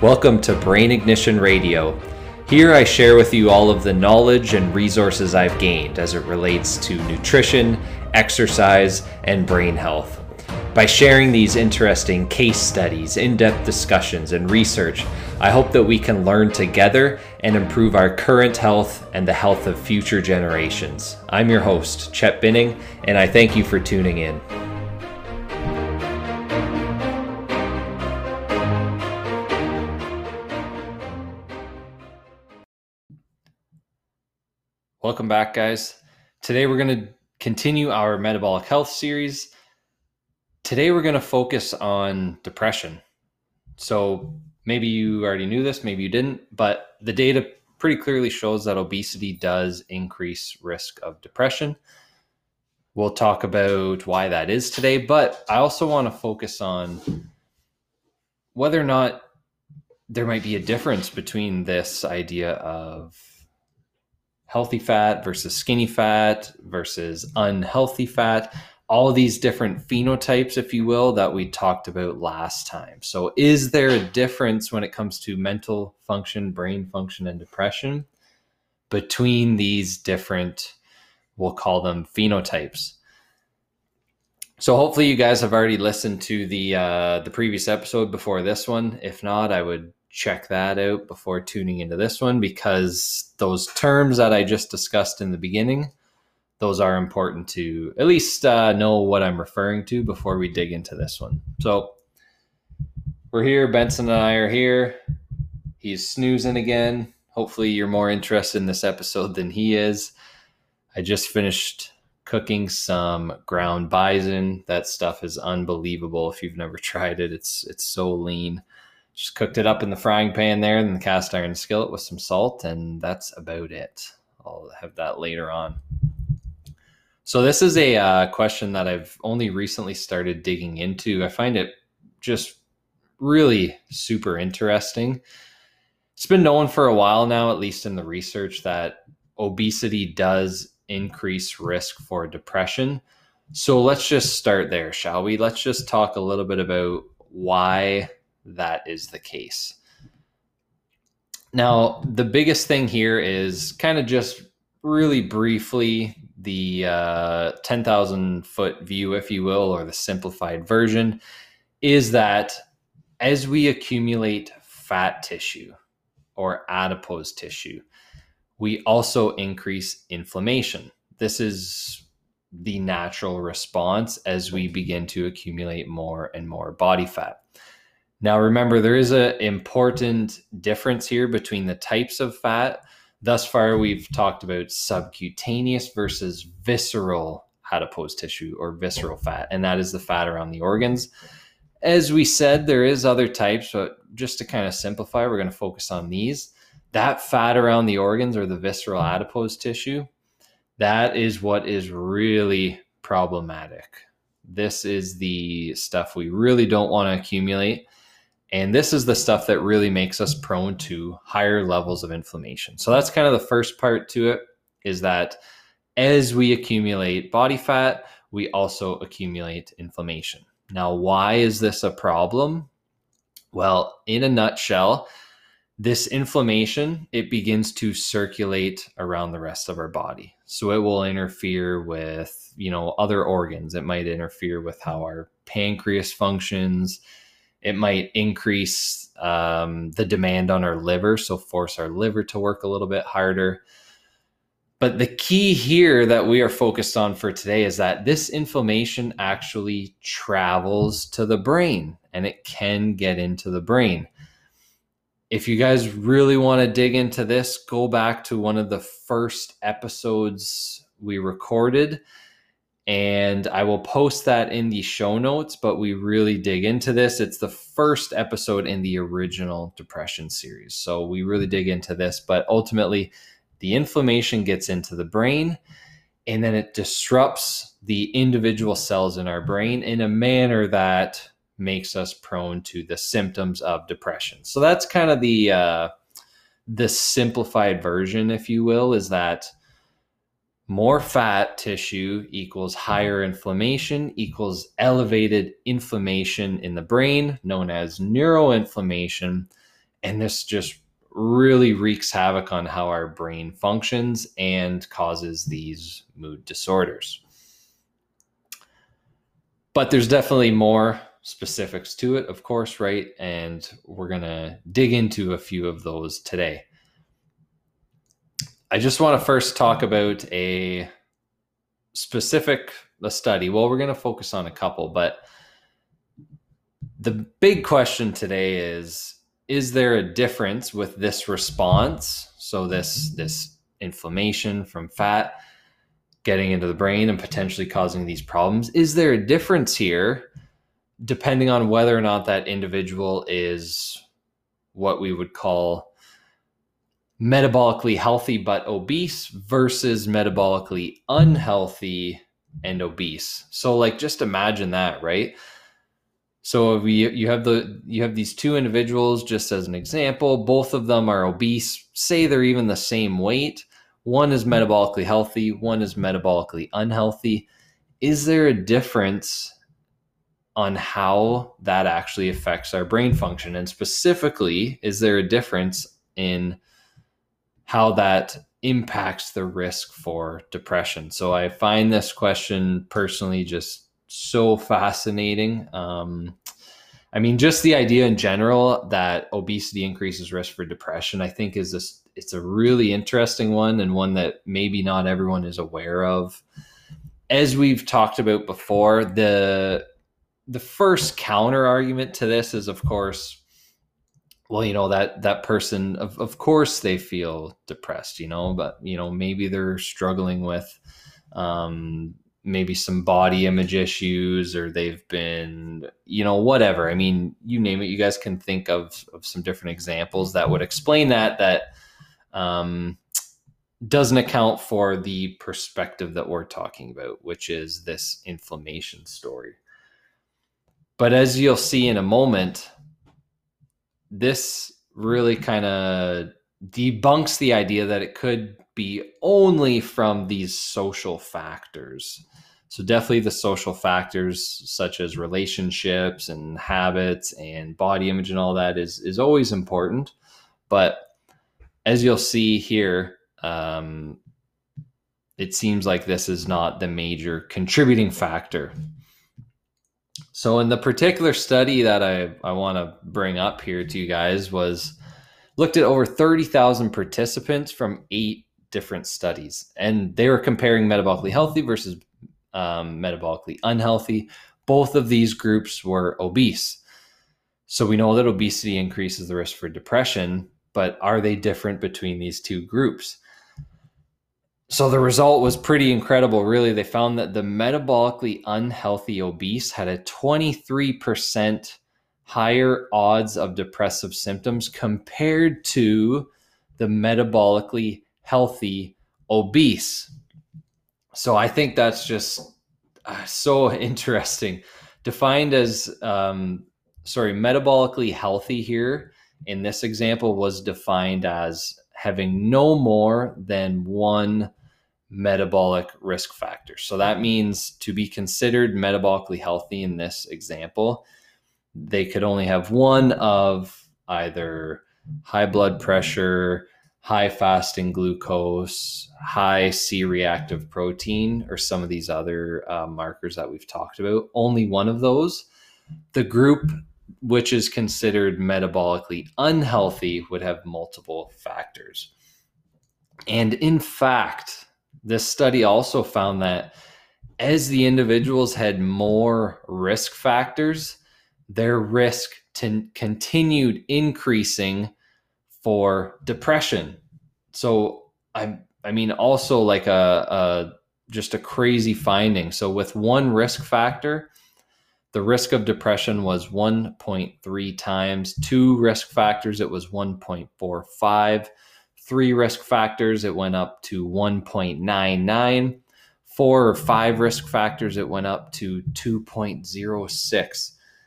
Welcome to Brain Ignition Radio. Here I share with you all of the knowledge and resources I've gained as it relates to nutrition, exercise, and brain health. By sharing these interesting case studies, in-depth discussions, and research, I hope that we can learn together and improve our current health and the health of future generations. I'm your host, Chet Binning, and I thank you for tuning in. Welcome back, guys. Today we're going to continue our metabolic health series. Today we're going to focus on depression. So maybe you already knew this, maybe you didn't, but the data pretty clearly shows that obesity does increase risk of depression. We'll talk about why that is today, but I also want to focus on whether or not there might be a difference between this idea of healthy fat versus skinny fat versus unhealthy fat, all of these different phenotypes, if you will, that we talked about last time. So is there a difference when it comes to mental function, brain function, and depression between these different, we'll call them phenotypes? So hopefully you guys have already listened to the previous episode before this one. If not, I would check that out before tuning into this one, because those terms that I just discussed in the beginning, those are important to at least know what I'm referring to before we dig into this one. So we're here. Benson and I are here. He's snoozing again. Hopefully you're more interested in this episode than he is. I just finished cooking some ground bison. That stuff is unbelievable. If you've never tried it, it's so lean. Just cooked it up in the frying pan there in the cast iron skillet with some salt, and that's about it. I'll have that later on. So this is a question that I've only recently started digging into. I find it just really super interesting. It's been known for a while now, at least in the research, that obesity does increase risk for depression. So let's just start there, shall we? Let's just talk a little bit about why that is the case. Now, the biggest thing here is kind of just really briefly the 10,000 foot view, if you will, or the simplified version, is that as we accumulate fat tissue or adipose tissue, we also increase inflammation. This is the natural response as we begin to accumulate more and more body fat. Now, remember, there is an important difference here between the types of fat. Thus far, we've talked about subcutaneous versus visceral adipose tissue or visceral fat, and that is the fat around the organs. As we said, there is other types, but just to kind of simplify, we're going to focus on these. That fat around the organs or the visceral adipose tissue, that is what is really problematic. This is the stuff we really don't want to accumulate. And this is the stuff that really makes us prone to higher levels of inflammation. So that's kind of the first part to it, is that as we accumulate body fat, we also accumulate inflammation. Now, why is this a problem? Well, in a nutshell, this inflammation, it begins to circulate around the rest of our body. So it will interfere with, other organs. It might interfere with how our pancreas functions. It might increase the demand on our liver, so force our liver to work a little bit harder. But the key here that we are focused on for today is that this inflammation actually travels to the brain, and it can get into the brain. If you guys really want to dig into this, go back to one of the first episodes we recorded, and I will post that in the show notes, but we really dig into this. It's the first episode in the original depression series. So we really dig into this, but ultimately the inflammation gets into the brain, and then it disrupts the individual cells in our brain in a manner that makes us prone to the symptoms of depression. So that's kind of the simplified version, if you will, is that more fat tissue equals higher inflammation equals elevated inflammation in the brain, known as neuroinflammation. And this just really wreaks havoc on how our brain functions and causes these mood disorders. But there's definitely more specifics to it, of course, right? And we're going to dig into a few of those today. I just want to first talk about a study. Well, we're going to focus on a couple, but the big question today is there a difference with this response? So this inflammation from fat getting into the brain and potentially causing these problems. Is there a difference here depending on whether or not that individual is what we would call metabolically healthy but obese versus metabolically unhealthy and obese? So like, just imagine that, right? So if you have these two individuals, just as an example, both of them are obese, say they're even the same weight. One is metabolically healthy, one is metabolically unhealthy. Is there a difference on how that actually affects our brain function? And specifically, is there a difference in how that impacts the risk for depression? So I find this question personally just so fascinating. I mean, just the idea in general that obesity increases risk for depression, I think it's a really interesting one, and one that maybe not everyone is aware of. As we've talked about before, the first counter argument to this is, of course, well, that person, of course they feel depressed, but, maybe they're struggling with maybe some body image issues, or they've been, whatever. I mean, you name it. You guys can think of some different examples that would explain that doesn't account for the perspective that we're talking about, which is this inflammation story. But as you'll see in a moment, this really kind of debunks the idea that it could be only from these social factors. So definitely the social factors such as relationships and habits and body image and all that is always important. But as you'll see here, it seems like this is not the major contributing factor. So in the particular study that I want to bring up here to you guys was looked at over 30,000 participants from 8 different studies, and they were comparing metabolically healthy versus metabolically unhealthy. Both of these groups were obese. So we know that obesity increases the risk for depression, but are they different between these two groups? So the result was pretty incredible, really. They found that the metabolically unhealthy obese had a 23% higher odds of depressive symptoms compared to the metabolically healthy obese. So I think that's just so interesting. Defined as, metabolically healthy here in this example was defined as having no more than one metabolic risk factor. So that means to be considered metabolically healthy in this example, they could only have one of either high blood pressure, high fasting glucose, high C-reactive protein, or some of these other markers that we've talked about. Only one of those. The group which is considered metabolically unhealthy would have multiple factors. And in fact, this study also found that as the individuals had more risk factors, their risk continued increasing for depression. So I mean, also like just a crazy finding. So with one risk factor, the risk of depression was 1.3 times. 2 risk factors, it was 1.45. 3 risk factors, it went up to 1.99. 4 or 5 risk factors, it went up to 2.06.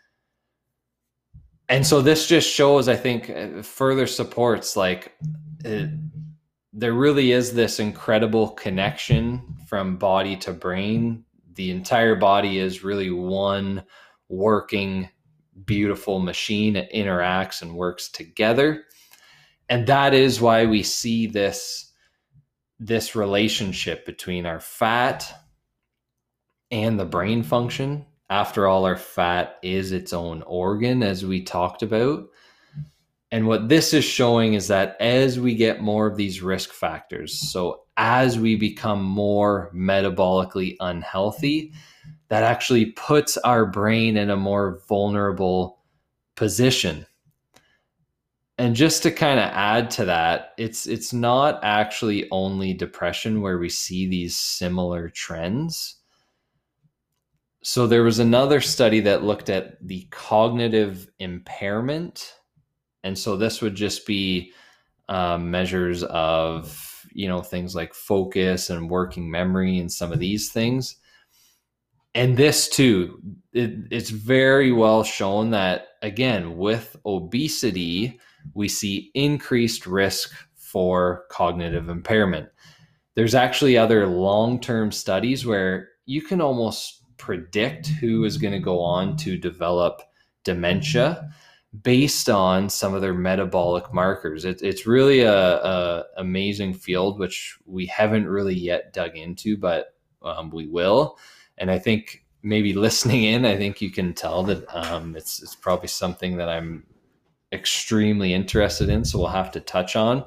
And so this just shows, I think, further supports there really is this incredible connection from body to brain. The entire body is really one working beautiful machine. It interacts and works together. And that is why we see this relationship between our fat and the brain function. After all, our fat is its own organ, as we talked about. And what this is showing is that as we get more of these risk factors, so as we become more metabolically unhealthy, that actually puts our brain in a more vulnerable position. And just to kind of add to that, it's not actually only depression where we see these similar trends. So there was another study that looked at the cognitive impairment. And so this would just be measures of, things like focus and working memory and some of these things. And this too, it's very well shown that, again, with obesity, we see increased risk for cognitive impairment. There's actually other long-term studies where you can almost predict who is going to go on to develop dementia based on some of their metabolic markers. It's really a amazing field, which we haven't really yet dug into, but we will. And I think maybe listening in, I think you can tell that it's probably something that I'm extremely interested in, so we'll have to touch on.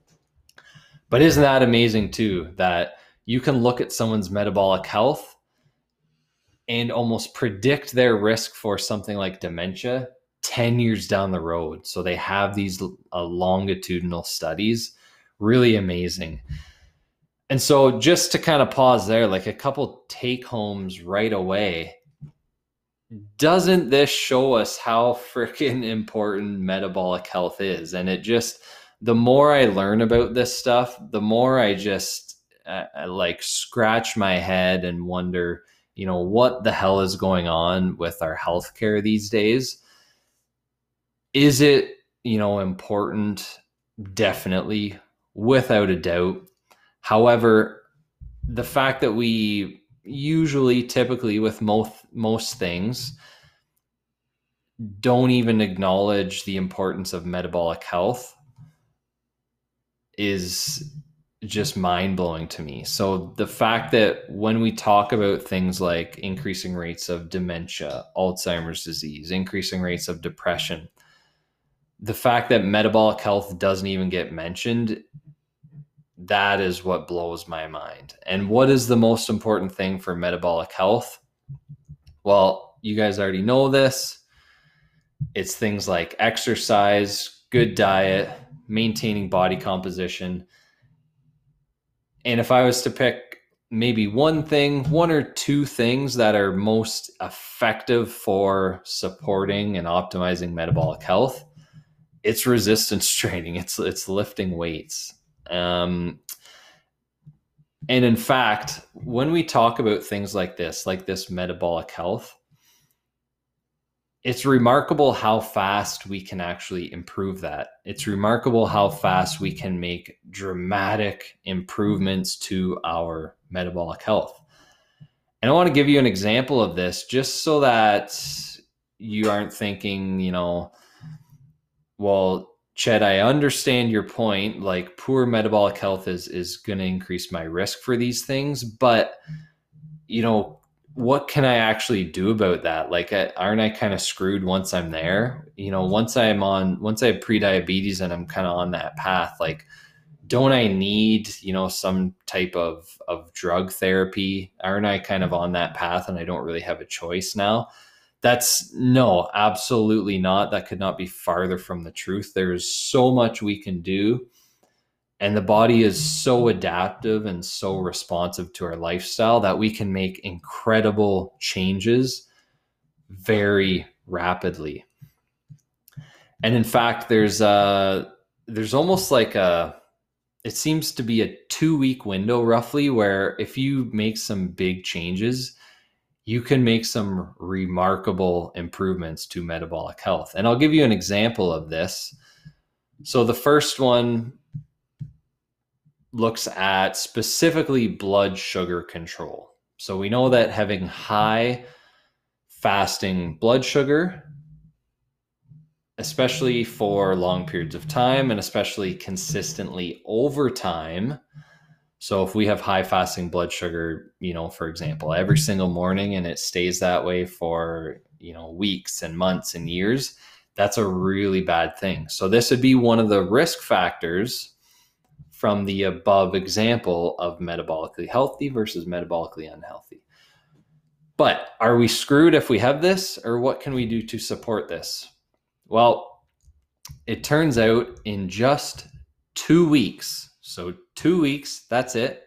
But isn't that amazing too, that you can look at someone's metabolic health and almost predict their risk for something like dementia 10 years down the road. So they have these longitudinal studies, really amazing. And so just to kind of pause there, like a couple take homes right away, doesn't this show us how freaking important metabolic health is? And it just, the more I learn about this stuff, the more I just like scratch my head and wonder, what the hell is going on with our healthcare these days? Is it, important? Definitely, without a doubt. However, the fact that we usually, typically with most things, don't even acknowledge the importance of metabolic health is just mind-blowing to me. So the fact that when we talk about things like increasing rates of dementia, Alzheimer's disease, increasing rates of depression, the fact that metabolic health doesn't even get mentioned, that is what blows my mind. And what is the most important thing for metabolic health? Well, you guys already know this. It's things like exercise, good diet, maintaining body composition. And if I was to pick maybe one or two things that are most effective for supporting and optimizing metabolic health, it's resistance training. It's lifting weights. And in fact, when we talk about things like this metabolic health, it's remarkable how fast we can actually improve that. It's remarkable how fast we can make dramatic improvements to our metabolic health. And I want to give you an example of this just so that you aren't thinking, well, Ched, I understand your point. Like, poor metabolic health is going to increase my risk for these things, but what can I actually do about that? Like, aren't I kind of screwed once I'm there? Once I have prediabetes and I'm kind of on that path, like, don't I need, some type of drug therapy? Aren't I kind of on that path and I don't really have a choice now? No, absolutely not. That could not be farther from the truth. There's so much we can do. And the body is so adaptive and so responsive to our lifestyle that we can make incredible changes very rapidly. And in fact, there's almost like it seems to be a 2-week window roughly, where if you make some big changes, you can make some remarkable improvements to metabolic health. And I'll give you an example of this. So the first one looks at specifically blood sugar control. So we know that having high fasting blood sugar especially for long periods of time and especially consistently over time. So if we have high fasting blood sugar, for example, every single morning and it stays that way for, weeks and months and years, that's a really bad thing. So this would be one of the risk factors from the above example of metabolically healthy versus metabolically unhealthy. But are we screwed if we have this, or what can we do to support this? Well, it turns out in just 2 weeks, so 2 weeks, that's it,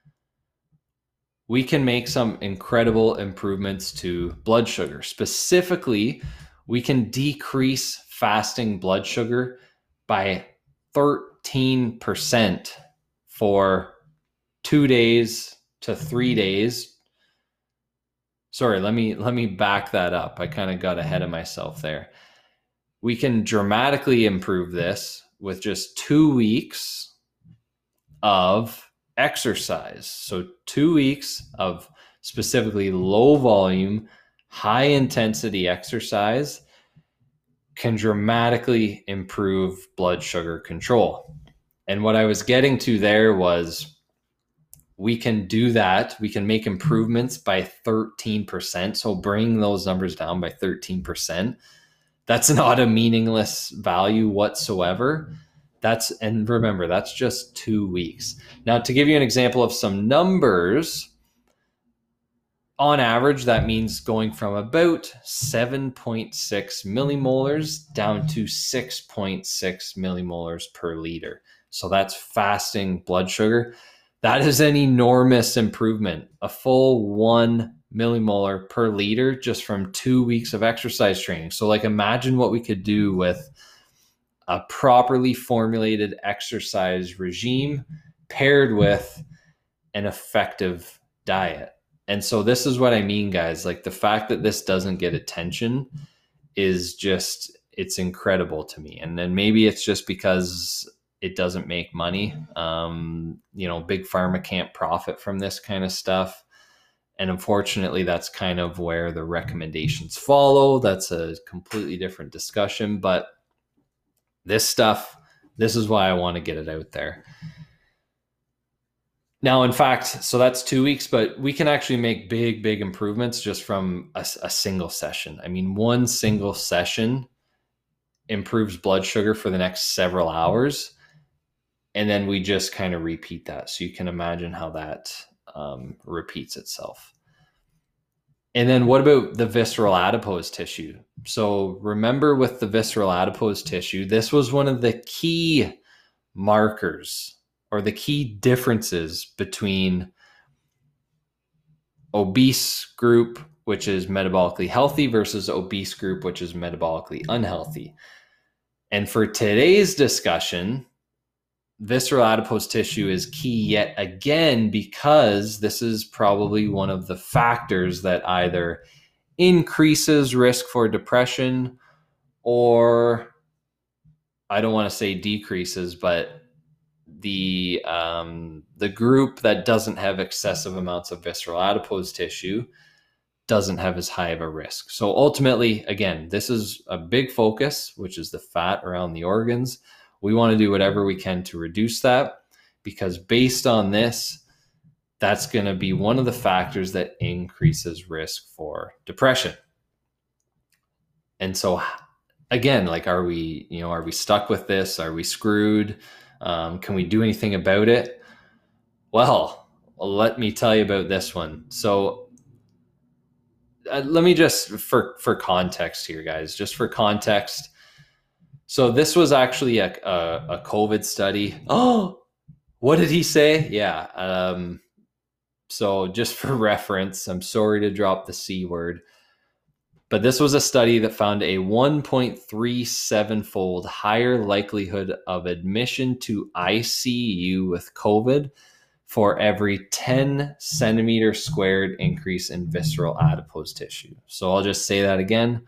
we can make some incredible improvements to blood sugar. Specifically, we can decrease fasting blood sugar by 13% for 2 days to 3 days. Sorry, let me back that up. I kind of got ahead of myself there. We can dramatically improve this with just 2 weeks of exercise. So 2 weeks of specifically low volume, high intensity exercise can dramatically improve blood sugar control. And what I was getting to there was we can do that. We can make improvements by 13%. So bring those numbers down by 13%. That's not a meaningless value whatsoever. And remember, that's just 2 weeks. Now, to give you an example of some numbers, on average, that means going from about 7.6 millimolars down to 6.6 millimolars per liter. So that's fasting blood sugar. That is an enormous improvement, a full 1 millimolar per liter just from 2 weeks of exercise training. So imagine what we could do with a properly formulated exercise regime paired with an effective diet. And so this is what I mean, guys. The fact that this doesn't get attention is just, it's incredible to me. And then maybe it's just because it doesn't make money. Big pharma can't profit from this kind of stuff. And unfortunately, that's kind of where the recommendations follow. That's a completely different discussion. But this is why I want to get it out there. Now, in fact, so that's 2 weeks, but we can actually make big improvements just from a single session. I mean, one single session improves blood sugar for the next several hours. And then we just kind of repeat that. So you can imagine how that repeats itself. And then what about the visceral adipose tissue? So remember, with the visceral adipose tissue, this was one of the key markers or the key differences between obese group, which is metabolically healthy, versus obese group, which is metabolically unhealthy. And for today's discussion, visceral adipose tissue is key yet again, because this is probably one of the factors that either increases risk for depression, or I don't want to say decreases, but the group that doesn't have excessive amounts of visceral adipose tissue doesn't have as high of a risk. So ultimately, again, this is a big focus, which is the fat around the organs. We want to do whatever we can to reduce that, because based on this, that's going to be one of the factors that increases risk for depression. And so again, are we stuck with this? Are we screwed? Can we do anything about it? Well, let me tell you about this one. So let me just, for context here, guys, just for context. So this was actually a COVID study. Oh, what did he say? Yeah. So just for reference, I'm sorry to drop the C word, but this was a study that found a 1.37-fold higher likelihood of admission to ICU with COVID for every 10 centimeter squared increase in visceral adipose tissue. So I'll just say that again.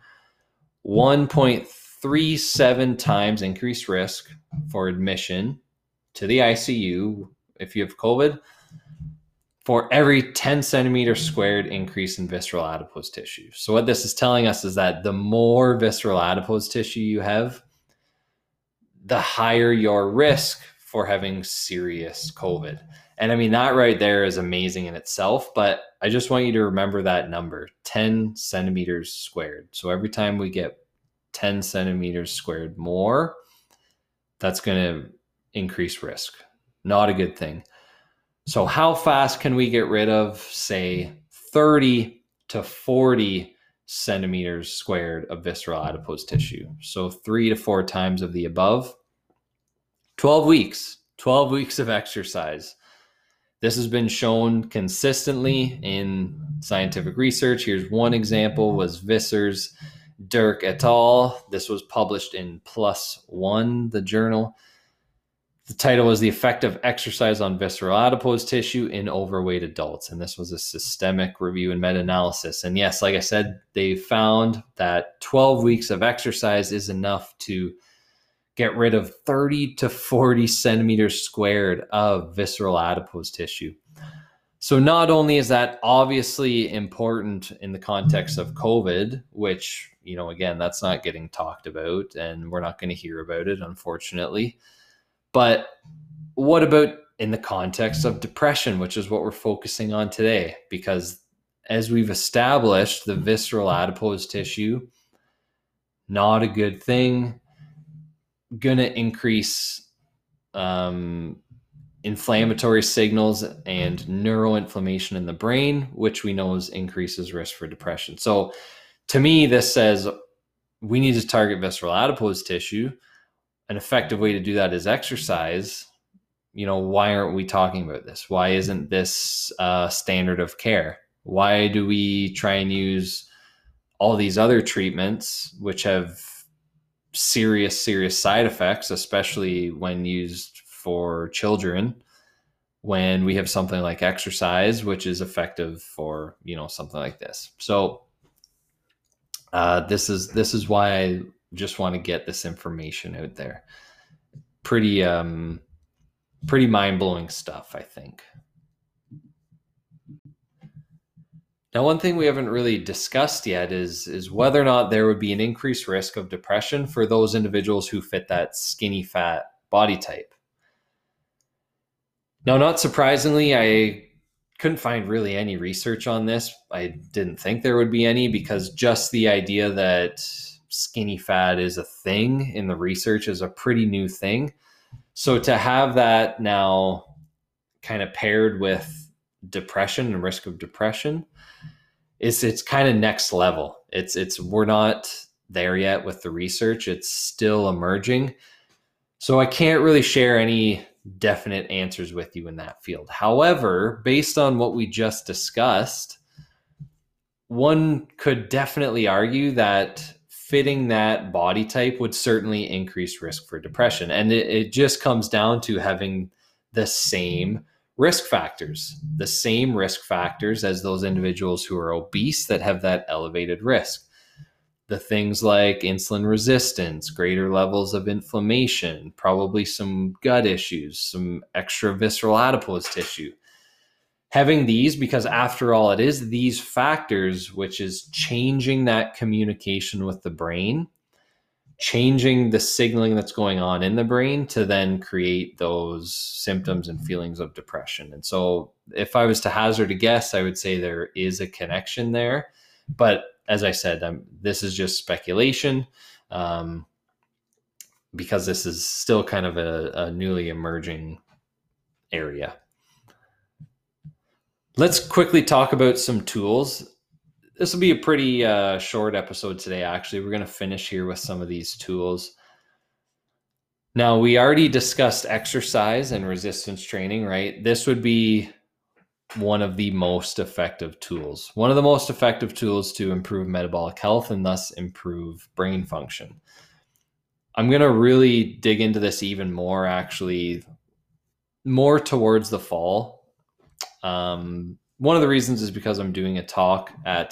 1.37 times increased risk for admission to the ICU if you have COVID for every 10 centimeters squared increase in visceral adipose tissue. So what this is telling us is that the more visceral adipose tissue you have, the higher your risk for having serious COVID. And I mean, that right there is amazing in itself, but I just want you to remember that number, 10 centimeters squared. So every time we get 10 centimeters squared more, that's going to increase risk. Not a good thing. So how fast can we get rid of, say, 30 to 40 centimeters squared of visceral adipose tissue? So 3 to 4 times of the above. 12 weeks of exercise. This has been shown consistently in scientific research. Here's one example, was Vissers, Dirk et al. This was published in PLOS ONE, the journal. The title was The Effect of Exercise on Visceral Adipose Tissue in Overweight Adults. And this was a systemic review and meta-analysis. And yes, like I said, they found that 12 weeks of exercise is enough to get rid of 30 to 40 centimeters squared of visceral adipose tissue. So not only is that obviously important in the context of COVID, which, again, that's not getting talked about and we're not going to hear about it, unfortunately. But what about in the context of depression, which is what we're focusing on today? Because as we've established, the visceral adipose tissue, not a good thing, going to increase inflammatory signals and neuroinflammation in the brain, which we know increases risk for depression. So to me, this says we need to target visceral adipose tissue. An effective way to do that is exercise. Why aren't we talking about this? Why isn't this standard of care? Why do we try and use all these other treatments, which have serious side effects, especially when used for children, when we have something like exercise, which is effective for, something like this? So this is why I just want to get this information out there. Pretty mind-blowing stuff, I think. Now, one thing we haven't really discussed yet is whether or not there would be an increased risk of depression for those individuals who fit that skinny fat body type. Now, not surprisingly, I couldn't find really any research on this. I didn't think there would be any, because just the idea that skinny fat is a thing in the research is a pretty new thing. So to have that now kind of paired with depression and risk of depression, it's kind of next level. We're not there yet with the research. It's still emerging. So I can't really share any definite answers with you in that field. However, based on what we just discussed, one could definitely argue that fitting that body type would certainly increase risk for depression. And it just comes down to having the same risk factors as those individuals who are obese that have that elevated risk. The things like insulin resistance, greater levels of inflammation, probably some gut issues, some extra visceral adipose tissue. Having these, because after all, it is these factors which is changing that communication with the brain, changing the signaling that's going on in the brain to then create those symptoms and feelings of depression. And so if I was to hazard a guess, I would say there is a connection there. But as I said, this is just speculation, because this is still kind of a newly emerging area. Let's quickly talk about some tools. This will be a pretty short episode today, actually. We're going to finish here with some of these tools. Now, we already discussed exercise and resistance training, right? This would be one of the most effective tools. One of the most effective tools to improve metabolic health and thus improve brain function. I'm going to really dig into this even more, actually, more towards the fall. One of the reasons is because I'm doing a talk at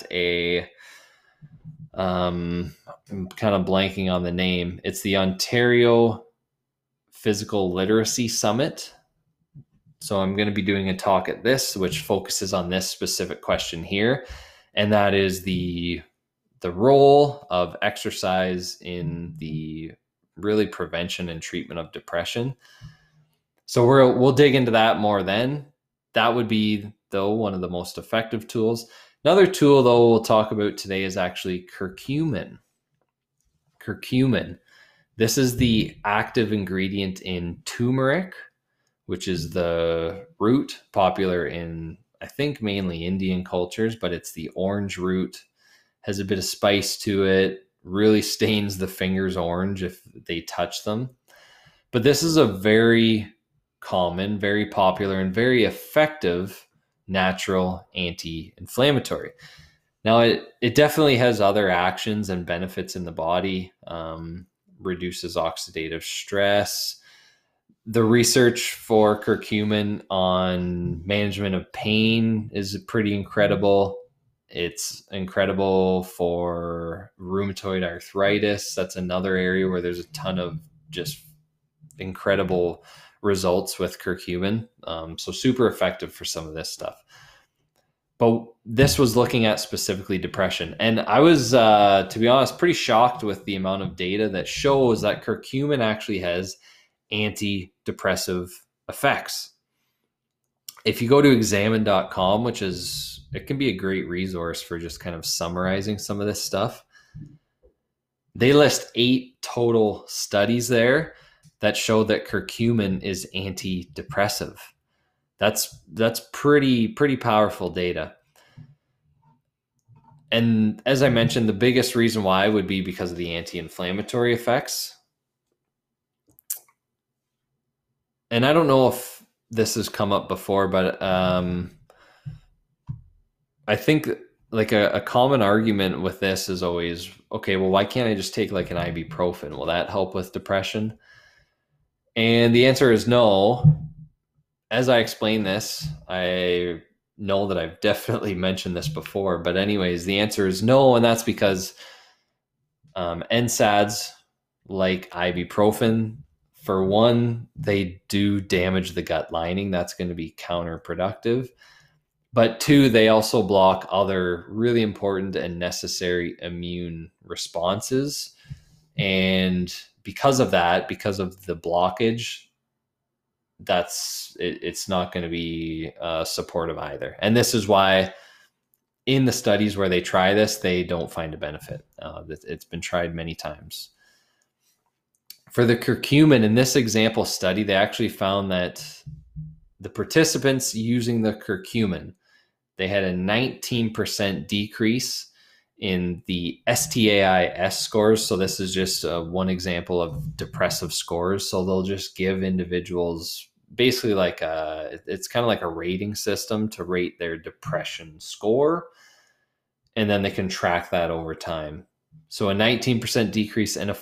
I'm kind of blanking on the name. It's the Ontario Physical Literacy Summit. So I'm going to be doing a talk at this, which focuses on this specific question here. And that is the role of exercise in the really prevention and treatment of depression. So we'll dig into that more then. That would be, though, one of the most effective tools. Another tool, though, we'll talk about today is actually curcumin. Curcumin. This is the active ingredient in turmeric, which is the root popular in, I think, mainly Indian cultures, but it's the orange root, has a bit of spice to it, really stains the fingers orange if they touch them. But this is a very common, very popular, and very effective natural anti-inflammatory. Now, it definitely has other actions and benefits in the body, reduces oxidative stress. The research for curcumin on management of pain is pretty incredible. It's incredible for rheumatoid arthritis. That's another area where there's a ton of just incredible results with curcumin. So super effective for some of this stuff. But this was looking at specifically depression. And I was, to be honest, pretty shocked with the amount of data that shows that curcumin actually has antidepressive effects. If you go to examine.com, it can be a great resource for just kind of summarizing some of this stuff. They list 8 total studies there that show that curcumin is antidepressive. That's pretty powerful data. And as I mentioned, the biggest reason why would be because of the anti-inflammatory effects. And I don't know if this has come up before, but I think like a common argument with this is always, okay, well, why can't I just take like an ibuprofen? Will that help with depression? And the answer is no. As I explain this, I know that I've definitely mentioned this before, but anyways, the answer is no. And that's because NSAIDs, like ibuprofen, for one, they do damage the gut lining. That's going to be counterproductive. But 2, they also block other really important and necessary immune responses. And because of that, because of the blockage, it's not going to be supportive either. And this is why in the studies where they try this, they don't find a benefit. It's been tried many times. For the curcumin, in this example study, they actually found that the participants using the curcumin, they had a 19% decrease in the STAI-S scores. So this is just one example of depressive scores. So they'll just give individuals basically like it's kind of like a rating system to rate their depression score. And then they can track that over time. So a 19% decrease and a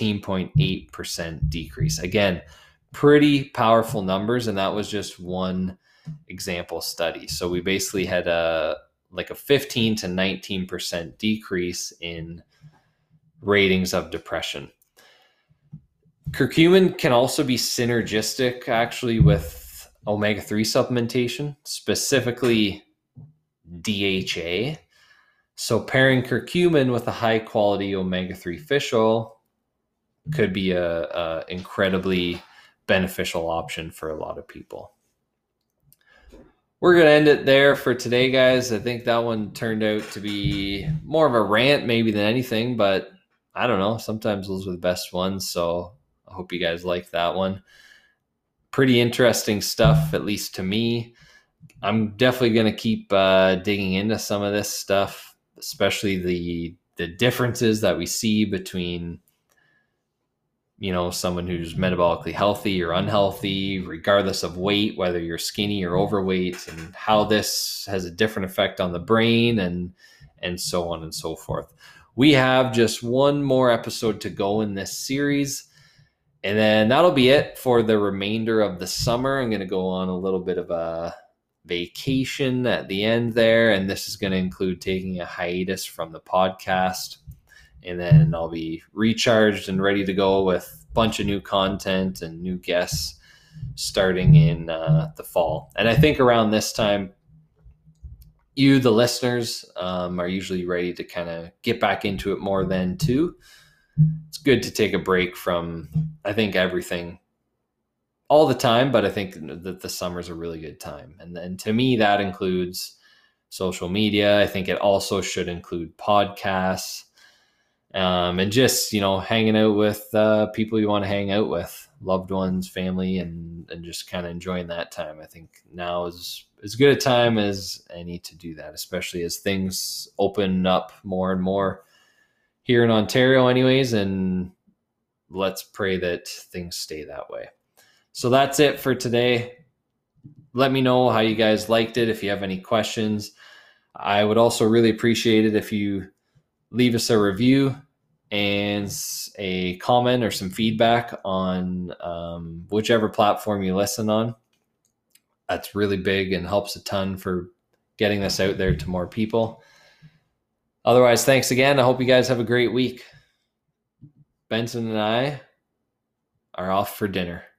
14.8% decrease. Again, pretty powerful numbers. And that was just one example study. So we basically had a 15 to 19% decrease in ratings of depression. Curcumin can also be synergistic actually with omega-3 supplementation, specifically DHA. So pairing curcumin with a high quality omega-3 fish oil could be a incredibly beneficial option for a lot of people. We're going to end it there for today, guys. I think that one turned out to be more of a rant maybe than anything, but I don't know. Sometimes those are the best ones. So I hope you guys like that one. Pretty interesting stuff, at least to me. I'm definitely going to keep digging into some of this stuff, especially the differences that we see between, someone who's metabolically healthy or unhealthy, regardless of weight, whether you're skinny or overweight, and how this has a different effect on the brain and so on and so forth. We have just one more episode to go in this series, and then that'll be it for the remainder of the summer. I'm going to go on a little bit of a vacation at the end there, and this is going to include taking a hiatus from the podcast. And then I'll be recharged and ready to go with a bunch of new content and new guests starting in the fall. And I think around this time, you, the listeners, are usually ready to kind of get back into it more than too. It's good to take a break from, I think, everything all the time, but I think that the summer's a really good time. And then to me, that includes social media. I think it also should include podcasts, and just, hanging out with people you want to hang out with, loved ones, family, and just kind of enjoying that time. I think now is as good a time as any to do that, especially as things open up more and more here in Ontario anyways, and let's pray that things stay that way. So that's it for today. Let me know how you guys liked it. If you have any questions, I would also really appreciate it if you leave us a review and a comment or some feedback on whichever platform you listen on. That's really big and helps a ton for getting this out there to more people. Otherwise, thanks again. I hope you guys have a great week. Benson and I are off for dinner.